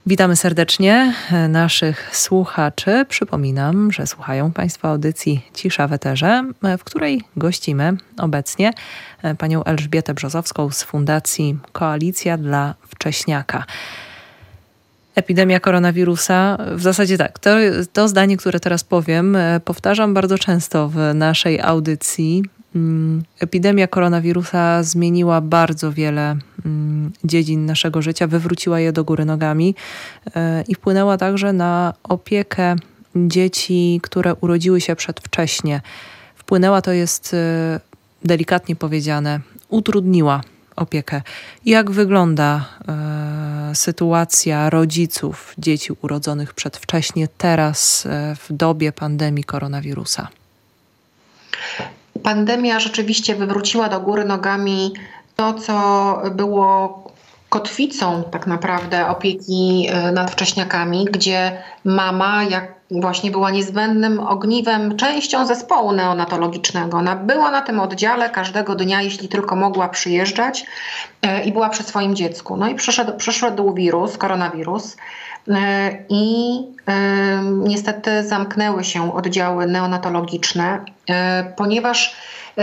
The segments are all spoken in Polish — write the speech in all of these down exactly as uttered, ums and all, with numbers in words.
Witamy serdecznie naszych słuchaczy. Przypominam, że słuchają Państwo audycji Cisza w Eterze, w której gościmy obecnie panią Elżbietę Brzozowską z Fundacji Koalicja dla Wcześniaka. Epidemia koronawirusa, w zasadzie tak, to, to zdanie, które teraz powiem, powtarzam bardzo często w naszej audycji. Epidemia koronawirusa zmieniła bardzo wiele dziedzin naszego życia, wywróciła je do góry nogami i wpłynęła także na opiekę dzieci, które urodziły się przedwcześnie. Wpłynęła, to jest delikatnie powiedziane, utrudniła opiekę. Jak wygląda e, sytuacja rodziców dzieci urodzonych przedwcześnie teraz e, w dobie pandemii koronawirusa? Pandemia rzeczywiście wywróciła do góry nogami to, co było kotwicą tak naprawdę opieki nad wcześniakami, gdzie mama jak właśnie była niezbędnym ogniwem, częścią zespołu neonatologicznego. Ona była na tym oddziale każdego dnia, jeśli tylko mogła przyjeżdżać i była przy swoim dziecku. No i przyszedł, przyszedł wirus, koronawirus i niestety zamknęły się oddziały neonatologiczne, ponieważ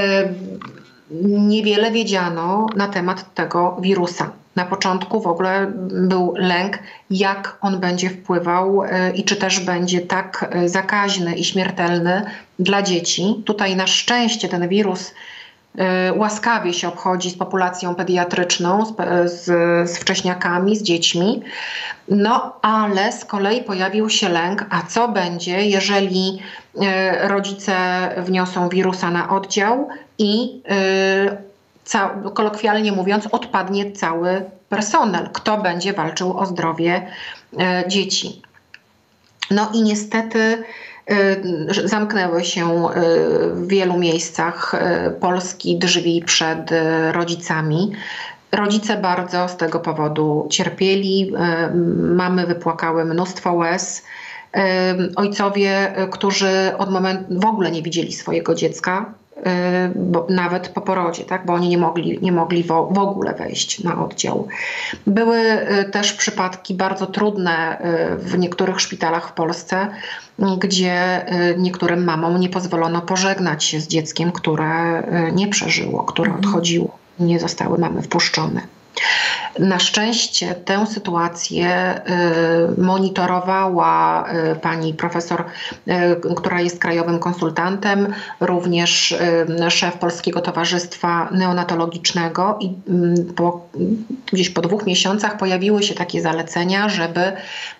niewiele wiedziano na temat tego wirusa. Na początku w ogóle był lęk, jak on będzie wpływał i czy też będzie tak zakaźny i śmiertelny dla dzieci. Tutaj na szczęście ten wirus łaskawie się obchodzi z populacją pediatryczną, z, z, z wcześniakami, z dziećmi. No ale z kolei pojawił się lęk, a co będzie, jeżeli rodzice wniosą wirusa na oddział i Ca- kolokwialnie mówiąc, odpadnie cały personel. Kto będzie walczył o zdrowie e, dzieci? No i niestety e, zamknęły się e, w wielu miejscach e, Polski drzwi przed e, rodzicami. Rodzice bardzo z tego powodu cierpieli. E, mamy wypłakały mnóstwo łez. E, ojcowie, którzy od momentu w ogóle nie widzieli swojego dziecka, Bo nawet po porodzie, tak? Bo oni nie mogli, nie mogli w, w ogóle wejść na oddział. Były też przypadki bardzo trudne w niektórych szpitalach w Polsce, gdzie niektórym mamom nie pozwolono pożegnać się z dzieckiem, które nie przeżyło, które odchodziło. Nie zostały mamy wpuszczone. Na szczęście tę sytuację monitorowała pani profesor, która jest krajowym konsultantem, również szef Polskiego Towarzystwa Neonatologicznego i po, gdzieś po dwóch miesiącach pojawiły się takie zalecenia, żeby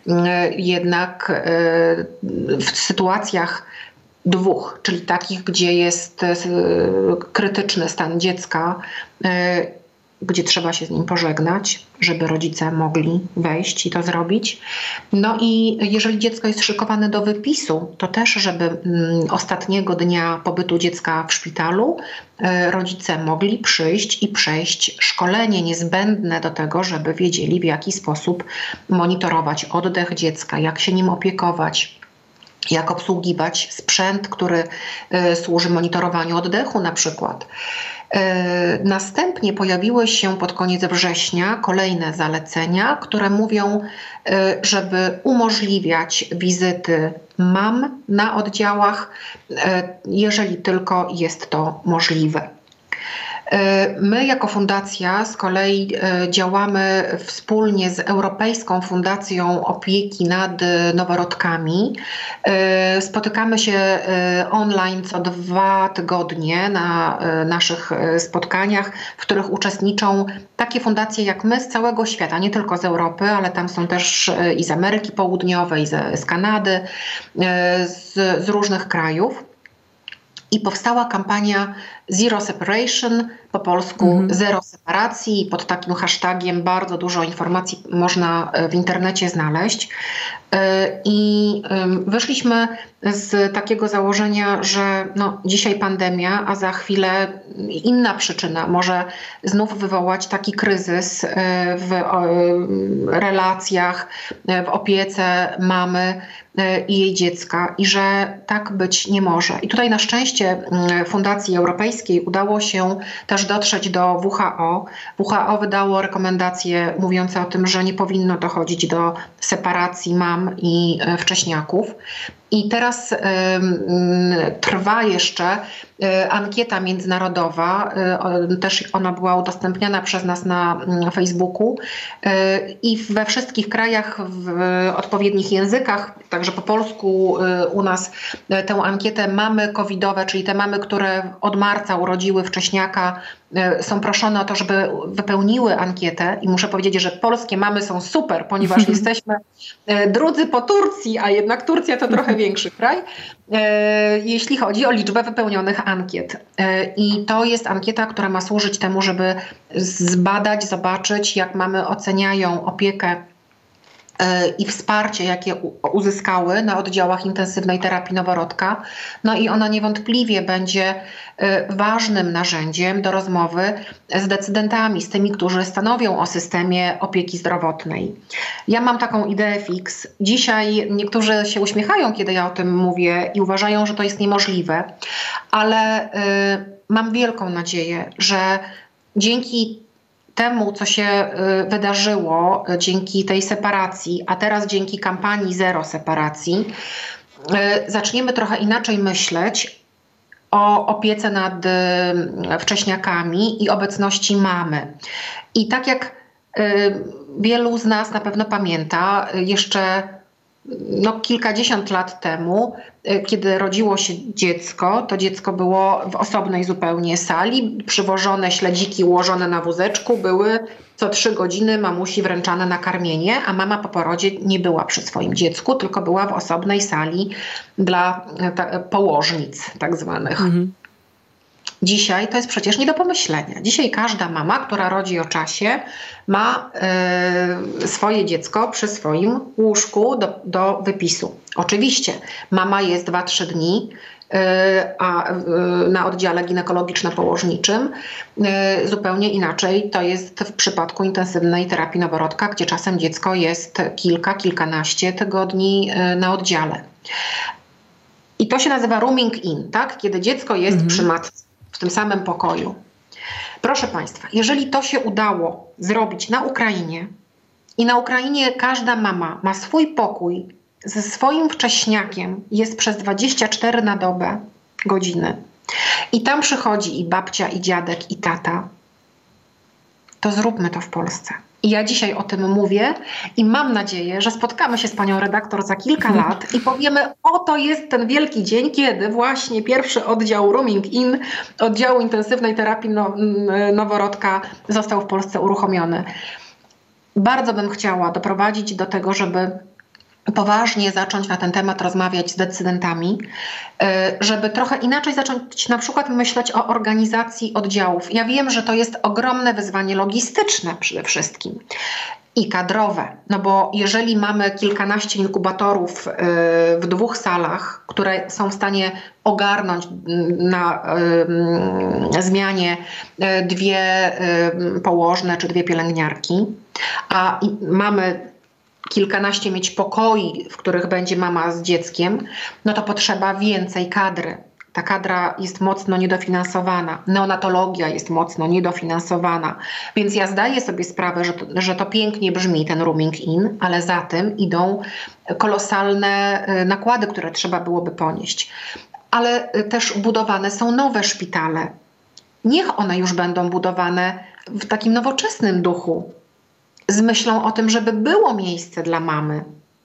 jednak w sytuacjach dwóch, czyli takich, gdzie jest krytyczny stan dziecka, gdzie trzeba się z nim pożegnać, żeby rodzice mogli wejść i to zrobić. No i jeżeli dziecko jest szykowane do wypisu, to też, żeby mm, ostatniego dnia pobytu dziecka w szpitalu y, rodzice mogli przyjść i przejść szkolenie niezbędne do tego, żeby wiedzieli, w jaki sposób monitorować oddech dziecka, jak się nim opiekować, jak obsługiwać sprzęt, który y, służy monitorowaniu oddechu na przykład. Następnie pojawiły się pod koniec września kolejne zalecenia, które mówią, żeby umożliwiać wizyty mam na oddziałach, jeżeli tylko jest to możliwe. My jako fundacja z kolei działamy wspólnie z Europejską Fundacją Opieki nad Noworodkami. Spotykamy się online co dwa tygodnie na naszych spotkaniach, w których uczestniczą takie fundacje jak my z całego świata, nie tylko z Europy, ale tam są też i z Ameryki Południowej, z Kanady, z, z różnych krajów. I powstała kampania Zero Separation, po polsku mhm. Zero Separacji. Pod takim hashtagiem bardzo dużo informacji można w internecie znaleźć. I wyszliśmy z takiego założenia, że no, dzisiaj pandemia, a za chwilę inna przyczyna może znów wywołać taki kryzys w relacjach, w opiece mamy i jej dziecka i że tak być nie może. I tutaj na szczęście Fundacji Europejskiej Europejskiej udało się też dotrzeć do W H O. W H O wydało rekomendacje mówiące o tym, że nie powinno dochodzić do separacji mam i wcześniaków. I teraz y, y, trwa jeszcze y, ankieta międzynarodowa, y, też ona była udostępniana przez nas na y, Facebooku y, i we wszystkich krajach w y, odpowiednich językach, także po polsku y, u nas y, tę ankietę mamy covidowe, czyli te mamy, które od marca urodziły wcześniaka, y, są proszone o to, żeby wypełniły ankietę i muszę powiedzieć, że polskie mamy są super, ponieważ jesteśmy y, drudzy po Turcji, a jednak Turcja to trochę większy kraj, jeśli chodzi o liczbę wypełnionych ankiet. I to jest ankieta, która ma służyć temu, żeby zbadać, zobaczyć, jak mamy oceniają opiekę i wsparcie, jakie uzyskały na oddziałach intensywnej terapii noworodka. No i ona niewątpliwie będzie ważnym narzędziem do rozmowy z decydentami, z tymi, którzy stanowią o systemie opieki zdrowotnej. Ja mam taką ideę fix. Dzisiaj niektórzy się uśmiechają, kiedy ja o tym mówię i uważają, że to jest niemożliwe, ale y, mam wielką nadzieję, że dzięki temu, co się wydarzyło dzięki tej separacji, a teraz dzięki kampanii Zero Separacji, zaczniemy trochę inaczej myśleć o opiece nad wcześniakami i obecności mamy. I tak jak wielu z nas na pewno pamięta, jeszcze no, kilkadziesiąt lat temu, kiedy rodziło się dziecko, to dziecko było w osobnej zupełnie sali, przywożone śledziki ułożone na wózeczku, były co trzy godziny mamusi wręczane na karmienie, a mama po porodzie nie była przy swoim dziecku, tylko była w osobnej sali dla ta, położnic tak zwanych. Mhm. Dzisiaj to jest przecież nie do pomyślenia. Dzisiaj każda mama, która rodzi o czasie, ma y, swoje dziecko przy swoim łóżku do, do wypisu. Oczywiście mama jest dwa trzy dni y, a, y, na oddziale ginekologiczno-położniczym. Y, zupełnie inaczej to jest w przypadku intensywnej terapii noworodka, gdzie czasem dziecko jest kilka, kilkanaście tygodni y, na oddziale. I to się nazywa rooming in, tak? Kiedy dziecko jest mhm. przy matce w tym samym pokoju. Proszę Państwa, jeżeli to się udało zrobić na Ukrainie i na Ukrainie każda mama ma swój pokój ze swoim wcześniakiem, jest przez dwadzieścia cztery na dobę godziny i tam przychodzi i babcia, i dziadek, i tata, to zróbmy to w Polsce. I ja dzisiaj o tym mówię i mam nadzieję, że spotkamy się z panią redaktor za kilka lat i powiemy, oto jest ten wielki dzień, kiedy właśnie pierwszy oddział Rooming In, oddziału intensywnej terapii no, noworodka został w Polsce uruchomiony. Bardzo bym chciała doprowadzić do tego, żeby poważnie zacząć na ten temat rozmawiać z decydentami, żeby trochę inaczej zacząć na przykład myśleć o organizacji oddziałów. Ja wiem, że to jest ogromne wyzwanie logistyczne przede wszystkim i kadrowe, no bo jeżeli mamy kilkanaście inkubatorów w dwóch salach, które są w stanie ogarnąć na zmianie dwie położne czy dwie pielęgniarki, a mamy kilkanaście mieć pokoi, w których będzie mama z dzieckiem, no to potrzeba więcej kadry. Ta kadra jest mocno niedofinansowana. Neonatologia jest mocno niedofinansowana. Więc ja zdaję sobie sprawę, że to, że to pięknie brzmi, ten rooming in, ale za tym idą kolosalne nakłady, które trzeba byłoby ponieść. Ale też budowane są nowe szpitale. Niech one już będą budowane w takim nowoczesnym duchu, z myślą o tym, żeby było miejsce dla mamy.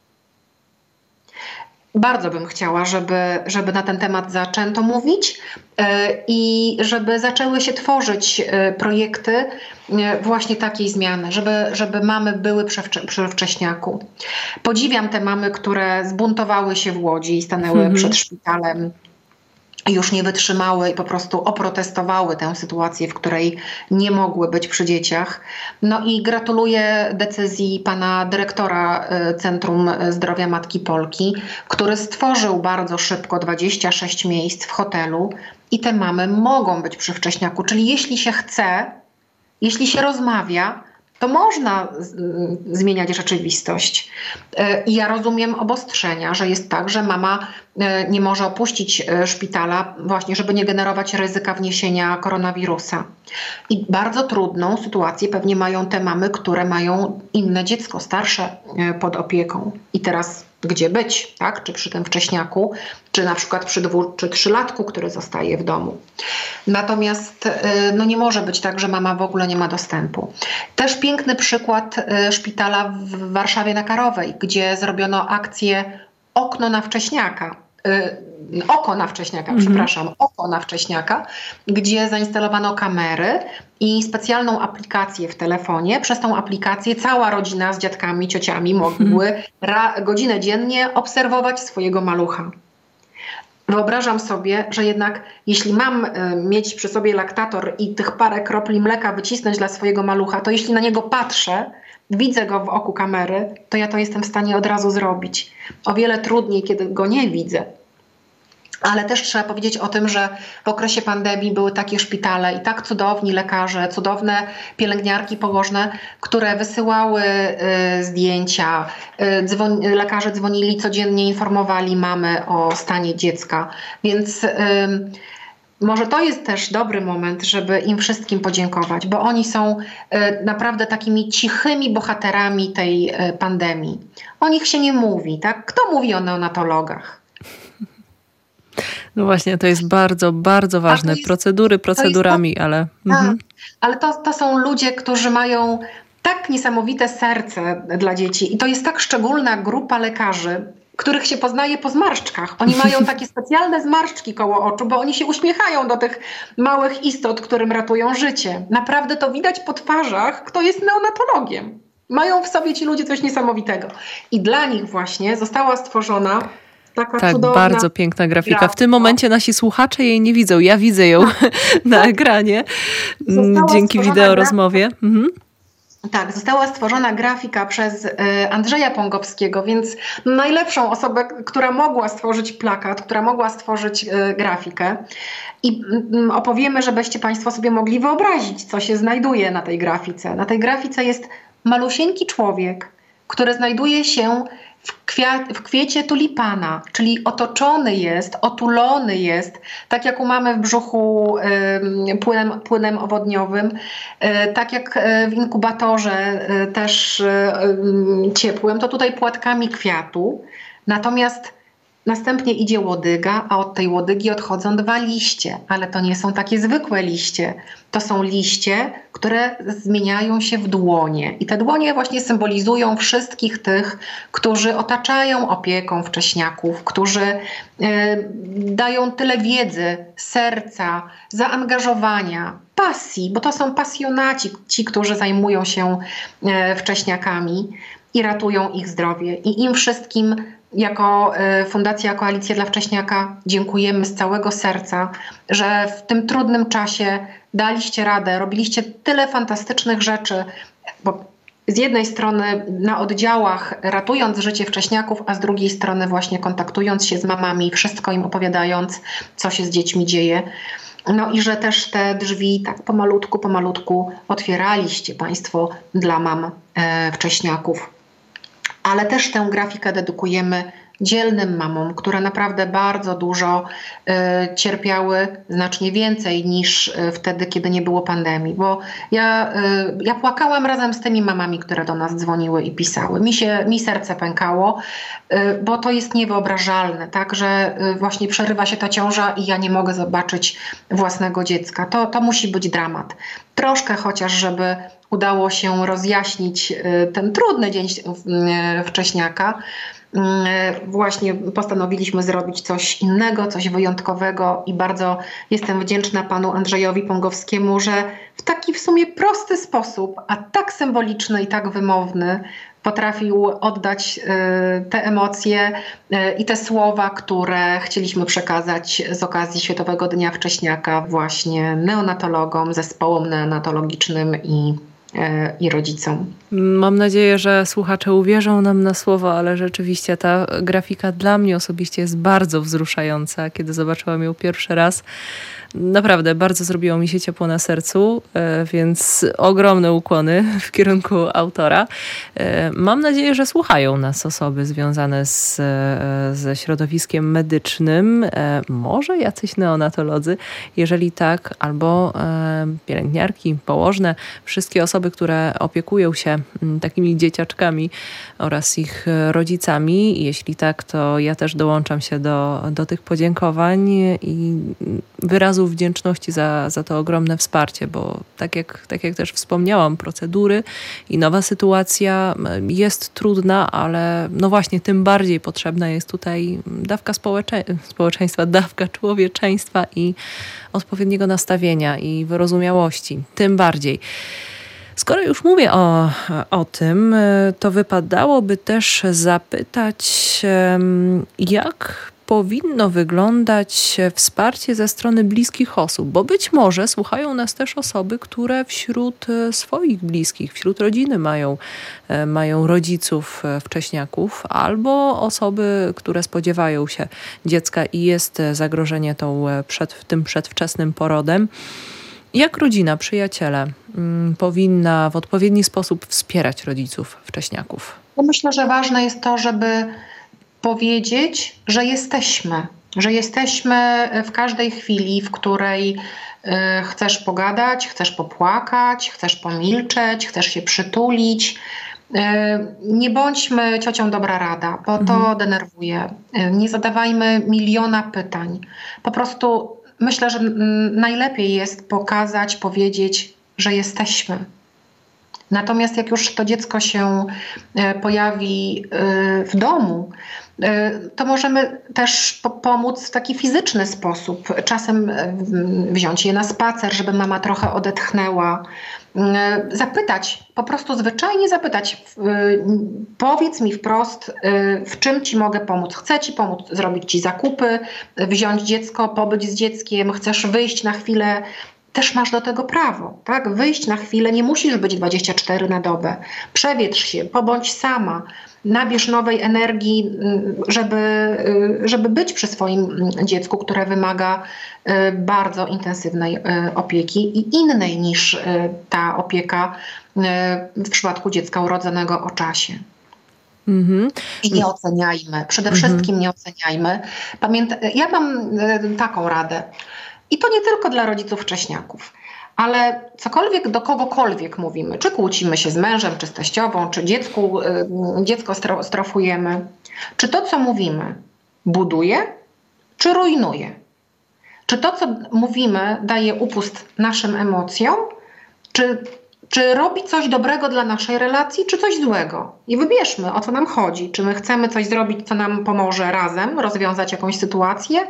Bardzo bym chciała, żeby, żeby na ten temat zaczęto mówić yy, i żeby zaczęły się tworzyć yy, projekty yy, właśnie takiej zmiany, żeby, żeby mamy były przy, przy wcześniaku. Podziwiam te mamy, które zbuntowały się w Łodzi i stanęły mhm. przed szpitalem. Już nie wytrzymały i po prostu oprotestowały tę sytuację, w której nie mogły być przy dzieciach. No i gratuluję decyzji pana dyrektora Centrum Zdrowia Matki Polki, który stworzył bardzo szybko dwadzieścia sześć miejsc w hotelu i te mamy mogą być przy wcześniaku. Czyli jeśli się chce, jeśli się rozmawia, to można zmieniać rzeczywistość. I ja rozumiem obostrzenia, że jest tak, że mama nie może opuścić szpitala właśnie, żeby nie generować ryzyka wniesienia koronawirusa. I bardzo trudną sytuację pewnie mają te mamy, które mają inne dziecko, starsze pod opieką. I teraz gdzie być, tak? Czy przy tym wcześniaku, czy na przykład przy dwu czy trzylatku, który zostaje w domu. Natomiast no nie może być tak, że mama w ogóle nie ma dostępu. Też piękny przykład szpitala w Warszawie na Karowej, gdzie zrobiono akcję Okno na wcześniaka. Oko na wcześniaka, mm-hmm. przepraszam, oko na wcześniaka, gdzie zainstalowano kamery i specjalną aplikację w telefonie. Przez tą aplikację cała rodzina z dziadkami, ciociami mogły mm-hmm. ra- godzinę dziennie obserwować swojego malucha. Wyobrażam sobie, że jednak jeśli mam y, mieć przy sobie laktator i tych parę kropli mleka wycisnąć dla swojego malucha, to jeśli na niego patrzę, widzę go w oku kamery, to ja to jestem w stanie od razu zrobić. O wiele trudniej, kiedy go nie widzę. Ale też trzeba powiedzieć o tym, że w okresie pandemii były takie szpitale i tak cudowni lekarze, cudowne pielęgniarki położne, które wysyłały y, zdjęcia. Y, dzwon- lekarze dzwonili codziennie, informowali mamy o stanie dziecka. Więc y, może to jest też dobry moment, żeby im wszystkim podziękować, bo oni są y, naprawdę takimi cichymi bohaterami tej y, pandemii. O nich się nie mówi, tak? Kto mówi o neonatologach? No właśnie, to jest bardzo, bardzo ważne. Jest, Procedury procedurami, to, ale... Tak, mhm. ale to, to są ludzie, którzy mają tak niesamowite serce dla dzieci i to jest tak szczególna grupa lekarzy, których się poznaje po zmarszczkach. Oni mają takie specjalne zmarszczki koło oczu, bo oni się uśmiechają do tych małych istot, którym ratują życie. Naprawdę to widać po twarzach, kto jest neonatologiem. Mają w sobie ci ludzie coś niesamowitego. I dla nich właśnie została stworzona taka tak, cudowna bardzo piękna grafika. grafika. W tym momencie nasi słuchacze jej nie widzą. Ja widzę ją na ekranie Została dzięki wideo rozmowie. Mhm. Tak, została stworzona grafika przez Andrzeja Pongowskiego, więc najlepszą osobę, która mogła stworzyć plakat, która mogła stworzyć grafikę. I opowiemy, żebyście Państwo sobie mogli wyobrazić, co się znajduje na tej grafice. Na tej grafice jest malusieńki człowiek, który znajduje się w, kwiat, w kwiecie tulipana, czyli otoczony jest, otulony jest, tak jak u mamy w brzuchu y, płynem, płynem owodniowym, y, tak jak w inkubatorze y, też y, y, ciepłym, to tutaj płatkami kwiatu. Natomiast następnie idzie łodyga, a od tej łodygi odchodzą dwa liście, ale to nie są takie zwykłe liście. To są liście, które zmieniają się w dłonie. I te dłonie właśnie symbolizują wszystkich tych, którzy otaczają opieką wcześniaków, którzy y, dają tyle wiedzy, serca, zaangażowania, pasji, bo to są pasjonaci, ci, którzy zajmują się y, wcześniakami i ratują ich zdrowie. I im wszystkim jako Fundacja Koalicja dla Wcześniaka dziękujemy z całego serca, że w tym trudnym czasie daliście radę, robiliście tyle fantastycznych rzeczy, bo z jednej strony na oddziałach ratując życie wcześniaków, a z drugiej strony właśnie kontaktując się z mamami, wszystko im opowiadając, co się z dziećmi dzieje. No i że też te drzwi tak pomalutku, pomalutku otwieraliście Państwo dla mam e, wcześniaków. Ale też tę grafikę dedykujemy dzielnym mamom, które naprawdę bardzo dużo y, cierpiały, znacznie więcej niż y, wtedy, kiedy nie było pandemii. Bo ja, y, ja płakałam razem z tymi mamami, które do nas dzwoniły i pisały. Mi się, mi serce pękało, y, bo to jest niewyobrażalne, tak, że y, właśnie przerywa się ta ciąża i ja nie mogę zobaczyć własnego dziecka. To, to musi być dramat. Troszkę chociaż, żeby udało się rozjaśnić ten trudny dzień wcześniaka. Właśnie postanowiliśmy zrobić coś innego, coś wyjątkowego i bardzo jestem wdzięczna panu Andrzejowi Pongowskiemu, że w taki w sumie prosty sposób, a tak symboliczny i tak wymowny potrafił oddać te emocje i te słowa, które chcieliśmy przekazać z okazji Światowego Dnia Wcześniaka właśnie neonatologom, zespołom neonatologicznym i i rodzicom. Mam nadzieję, że słuchacze uwierzą nam na słowo, ale rzeczywiście ta grafika dla mnie osobiście jest bardzo wzruszająca. Kiedy zobaczyłam ją pierwszy raz, naprawdę bardzo zrobiło mi się ciepło na sercu, więc ogromne ukłony w kierunku autora. Mam nadzieję, że słuchają nas osoby związane z, ze środowiskiem medycznym, może jacyś neonatolodzy. Jeżeli tak, albo pielęgniarki, położne, wszystkie osoby, które opiekują się takimi dzieciaczkami oraz ich rodzicami. Jeśli tak, to ja też dołączam się do, do tych podziękowań i wyrazów wdzięczności za, za to ogromne wsparcie, bo tak jak, tak jak też wspomniałam, procedury i nowa sytuacja jest trudna, ale no właśnie tym bardziej potrzebna jest tutaj dawka społecze- społeczeństwa, dawka człowieczeństwa i odpowiedniego nastawienia i wyrozumiałości. Tym bardziej. Skoro już mówię o, o tym, to wypadałoby też zapytać, jak powinno wyglądać wsparcie ze strony bliskich osób, bo być może słuchają nas też osoby, które wśród swoich bliskich, wśród rodziny mają, mają rodziców wcześniaków, albo osoby, które spodziewają się dziecka i jest zagrożenie tą przed, tym przedwczesnym porodem. Jak rodzina, przyjaciele m, powinna w odpowiedni sposób wspierać rodziców wcześniaków? Ja myślę, że ważne jest to, żeby powiedzieć, że jesteśmy, że jesteśmy w każdej chwili, w której y, chcesz pogadać, chcesz popłakać, chcesz pomilczeć, chcesz się przytulić. Y, nie bądźmy ciocią dobra rada, bo to mhm. denerwuje. Y, nie zadawajmy miliona pytań. Po prostu myślę, że najlepiej jest pokazać, powiedzieć, że jesteśmy. Natomiast jak już to dziecko się pojawi w domu, to możemy też pomóc w taki fizyczny sposób. Czasem wziąć je na spacer, żeby mama trochę odetchnęła. Zapytać, po prostu zwyczajnie zapytać, powiedz mi wprost, w czym ci mogę pomóc. Chcę ci pomóc zrobić ci zakupy, wziąć dziecko, pobyć z dzieckiem, chcesz wyjść na chwilę, też masz do tego prawo, tak? Wyjść na chwilę, nie musisz być dwadzieścia cztery na dobę. Przewietrz się, pobądź sama, nabierz nowej energii, żeby, żeby być przy swoim dziecku, które wymaga bardzo intensywnej opieki i innej niż ta opieka w przypadku dziecka urodzonego o czasie. Mm-hmm. I nie oceniajmy, przede mm-hmm. wszystkim nie oceniajmy. Pamięta, ja mam taką radę. I to nie tylko dla rodziców wcześniaków, ale cokolwiek do kogokolwiek mówimy, czy kłócimy się z mężem, czy z teściową, czy dziecku, dziecko strofujemy, czy to, co mówimy, buduje, czy rujnuje? Czy to, co mówimy, daje upust naszym emocjom, czy, czy robi coś dobrego dla naszej relacji, czy coś złego? I wybierzmy, o co nam chodzi. Czy my chcemy coś zrobić, co nam pomoże razem rozwiązać jakąś sytuację,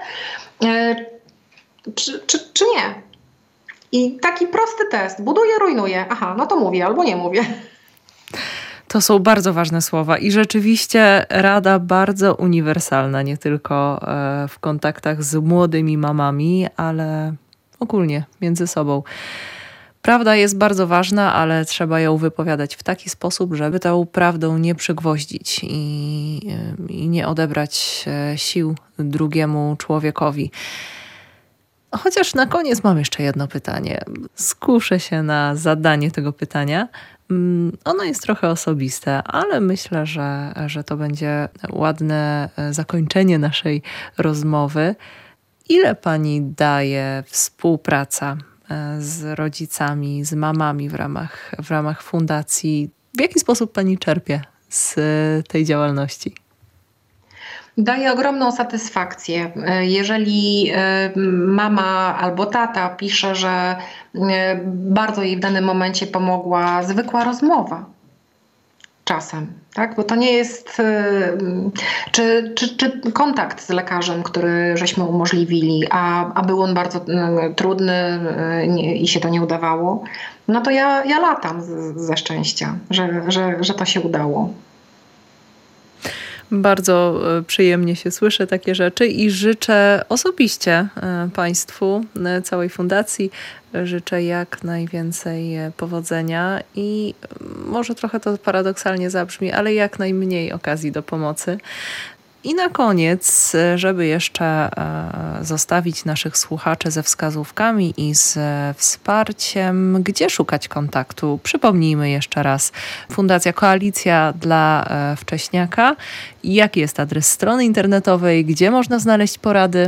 Czy, czy, czy nie? I taki prosty test. Buduję, rujnuję. Aha, no to mówię albo nie mówię. To są bardzo ważne słowa i rzeczywiście rada bardzo uniwersalna, nie tylko w kontaktach z młodymi mamami, ale ogólnie między sobą. Prawda jest bardzo ważna, ale trzeba ją wypowiadać w taki sposób, żeby tą prawdą nie przygwoździć i, i nie odebrać sił drugiemu człowiekowi. Chociaż na koniec mam jeszcze jedno pytanie. Skuszę się na zadanie tego pytania. Ono jest trochę osobiste, ale myślę, że, że to będzie ładne zakończenie naszej rozmowy. Ile pani daje współpraca z rodzicami, z mamami w ramach, w ramach fundacji? W jaki sposób pani czerpie z tej działalności? Daje ogromną satysfakcję. Jeżeli mama albo tata pisze, że bardzo jej w danym momencie pomogła zwykła rozmowa. Czasem, tak? Bo to nie jest, czy, czy, czy kontakt z lekarzem, który żeśmy umożliwili, a, a był on bardzo trudny nie, i się to nie udawało, no to ja, ja latam z, ze szczęścia, że, że, że to się udało. Bardzo przyjemnie się słyszy takie rzeczy i życzę osobiście Państwu, całej fundacji, życzę jak najwięcej powodzenia i może trochę to paradoksalnie zabrzmi, ale jak najmniej okazji do pomocy. I na koniec, żeby jeszcze zostawić naszych słuchaczy ze wskazówkami i z wsparciem, gdzie szukać kontaktu? Przypomnijmy jeszcze raz. Fundacja Koalicja dla Wcześniaka. Jaki jest adres strony internetowej? Gdzie można znaleźć porady?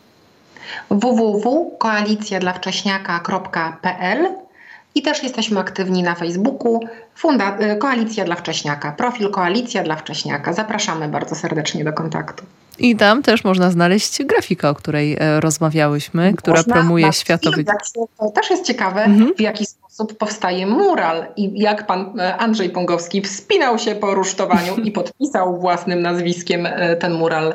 w w w kropka koalicja dla wcześniaka kropka p l i też jesteśmy aktywni na Facebooku. Funda- Koalicja dla Wcześniaka, profil Koalicja dla Wcześniaka. Zapraszamy bardzo serdecznie do kontaktu. I tam też można znaleźć grafikę, o której rozmawiałyśmy, która można promuje światowy... To też jest ciekawe, mhm. w jaki sposób powstaje mural i jak pan Andrzej Pągowski wspinał się po rusztowaniu i podpisał własnym nazwiskiem ten mural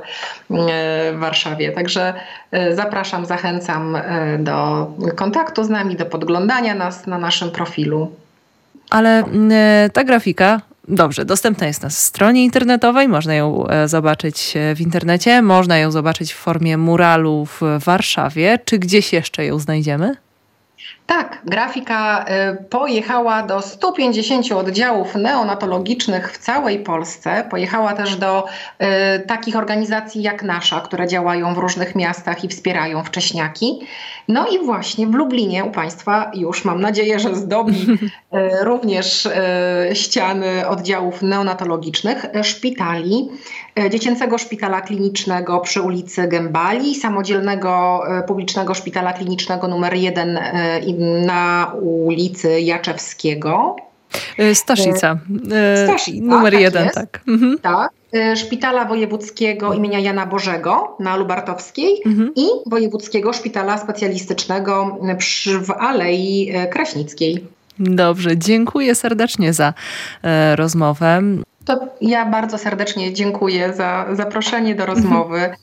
w Warszawie. Także zapraszam, zachęcam do kontaktu z nami, do podglądania nas na naszym profilu. Ale ta grafika, dobrze, dostępna jest na stronie internetowej, można ją zobaczyć w internecie, można ją zobaczyć w formie muralu w Warszawie. Czy gdzieś jeszcze ją znajdziemy? Tak, grafika pojechała do stu pięćdziesięciu oddziałów neonatologicznych w całej Polsce. Pojechała też do y, takich organizacji jak nasza, które działają w różnych miastach i wspierają wcześniaki. No i właśnie w Lublinie u Państwa już mam nadzieję, że zdobi y, również y, ściany oddziałów neonatologicznych, szpitali, y, Dziecięcego Szpitala Klinicznego przy ulicy Gębali, Samodzielnego y, Publicznego Szpitala Klinicznego numer jeden y, na ulicy Jaczewskiego. Staszica. Staszica, numer tak jeden, jest. tak. Mhm. Tak. Szpitala Wojewódzkiego imienia Jana Bożego na Lubartowskiej mhm. i Wojewódzkiego Szpitala Specjalistycznego przy, w Alei Kraśnickiej. Dobrze, dziękuję serdecznie za e, rozmowę. To ja bardzo serdecznie dziękuję za zaproszenie do rozmowy. Mhm.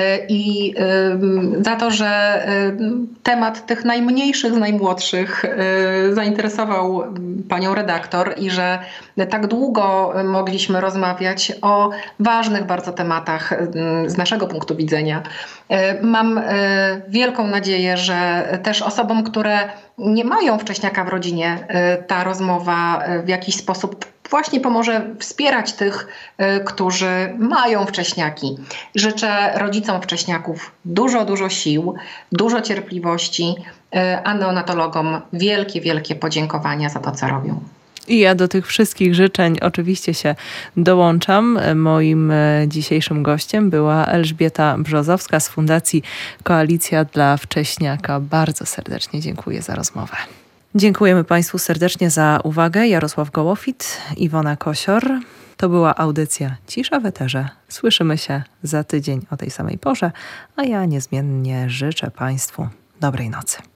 I za to, że temat tych najmniejszych z najmłodszych zainteresował panią redaktor i że tak długo mogliśmy rozmawiać o ważnych bardzo tematach z naszego punktu widzenia. Mam wielką nadzieję, że też osobom, które nie mają wcześniaka w rodzinie, ta rozmowa w jakiś sposób właśnie pomoże wspierać tych, którzy mają wcześniaki. Życzę rodzicom wcześniaków dużo, dużo sił, dużo cierpliwości, a neonatologom wielkie, wielkie podziękowania za to, co robią. I ja do tych wszystkich życzeń oczywiście się dołączam. Moim dzisiejszym gościem była Elżbieta Brzozowska z Fundacji Koalicja dla Wcześniaka. Bardzo serdecznie dziękuję za rozmowę. Dziękujemy Państwu serdecznie za uwagę. Jarosław Gołofit, Iwona Kosior. To była audycja Cisza w Eterze. Słyszymy się za tydzień o tej samej porze, a ja niezmiennie życzę Państwu dobrej nocy.